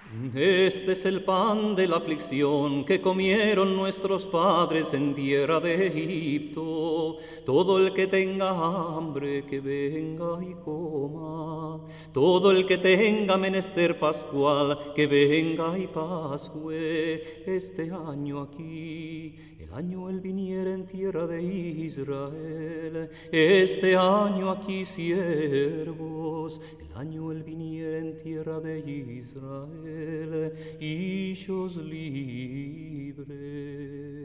Este es el pan de la aflicción que comieron nuestros padres en tierra de Egipto. Todo el que tenga hambre, que venga y coma. Todo el que tenga menester pascual, que venga y pascue. Este año aquí, el año él viniera en tierra de Israel. Este año aquí, siervos, el año él viniera en tierra de Israel, y ellos libres.